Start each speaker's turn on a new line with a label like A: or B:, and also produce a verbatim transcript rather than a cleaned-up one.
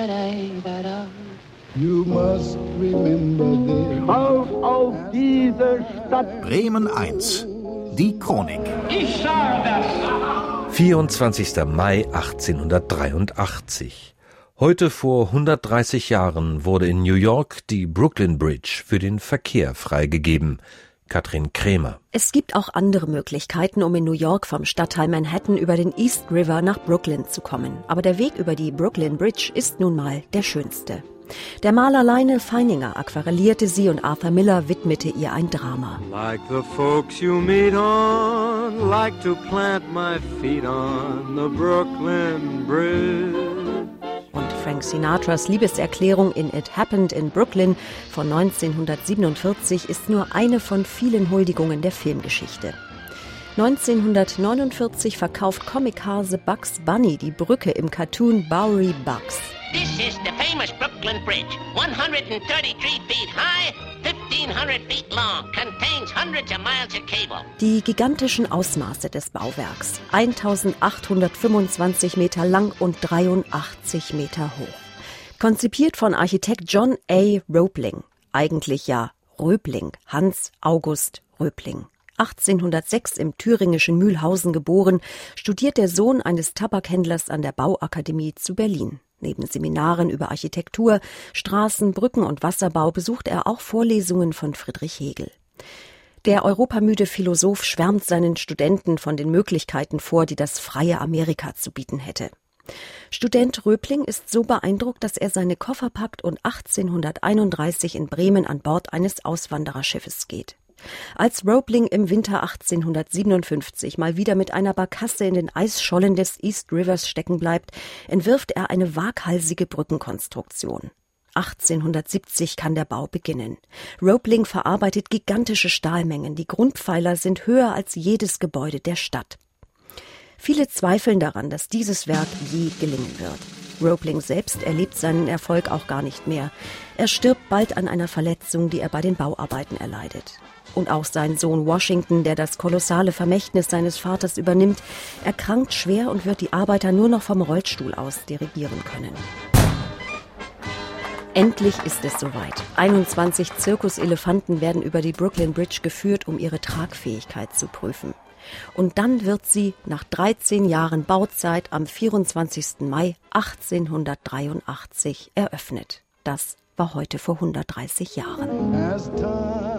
A: You must remember this.
B: Auf, auf diese Stadt!
C: Bremen eins. Die Chronik.
B: Ich sage das!
D: vierundzwanzigster Mai achtzehnhundertdreiundachtzig. Heute vor hundertdreißig Jahren wurde in New York die Brooklyn Bridge für den Verkehr freigegeben. Katrin Krämer.
E: Es gibt auch andere Möglichkeiten, um in New York vom Stadtteil Manhattan über den East River nach Brooklyn zu kommen. Aber der Weg über die Brooklyn Bridge ist nun mal der schönste. Der Maler Lionel Feininger aquarellierte sie und Arthur Miller widmete ihr ein Drama.
F: Like the folks you meet on, like to plant my feet on the Brooklyn Bridge.
E: Und Frank Sinatras Liebeserklärung in It Happened in Brooklyn von neunzehnhundertsiebenundvierzig ist nur eine von vielen Huldigungen der Filmgeschichte. neunzehnhundertneunundvierzig verkauft Comichase Bugs Bunny die Brücke im Cartoon Bowery Bugs.
G: This is the famous Brooklyn Bridge, one hundred thirty-three feet high, fifteen hundred feet long, contains hundreds of miles of cable.
E: Die gigantischen Ausmaße des Bauwerks, eintausendachthundertfünfundzwanzig Meter lang und dreiundachtzig Meter hoch. Konzipiert von Architekt John A. Roebling, eigentlich ja Röbling, Hans August Röbling. achtzehnhundertsechs im thüringischen Mühlhausen geboren, studiert der Sohn eines Tabakhändlers an der Bauakademie zu Berlin. Neben Seminaren über Architektur, Straßen, Brücken und Wasserbau besucht er auch Vorlesungen von Friedrich Hegel. Der europamüde Philosoph schwärmt seinen Studenten von den Möglichkeiten vor, die das freie Amerika zu bieten hätte. Student Röbling ist so beeindruckt, dass er seine Koffer packt und achtzehnhunderteinunddreißig in Bremen an Bord eines Auswandererschiffes geht. Als Roebling im Winter achtzehnhundertsiebenundfünfzig mal wieder mit einer Barkasse in den Eisschollen des East Rivers stecken bleibt, entwirft er eine waghalsige Brückenkonstruktion. achtzehnhundertsiebzig kann der Bau beginnen. Roebling verarbeitet gigantische Stahlmengen, die Grundpfeiler sind höher als jedes Gebäude der Stadt. Viele zweifeln daran, dass dieses Werk je gelingen wird. Roebling selbst erlebt seinen Erfolg auch gar nicht mehr. Er stirbt bald an einer Verletzung, die er bei den Bauarbeiten erleidet. Und auch sein Sohn Washington, der das kolossale Vermächtnis seines Vaters übernimmt, erkrankt schwer und wird die Arbeiter nur noch vom Rollstuhl aus dirigieren können. Endlich ist es soweit. einundzwanzig Zirkuselefanten werden über die Brooklyn Bridge geführt, um ihre Tragfähigkeit zu prüfen. Und dann wird sie nach dreizehn Jahren Bauzeit am vierundzwanzigsten Mai achtzehnhundertdreiundachtzig eröffnet. Das war heute vor hundertdreißig Jahren.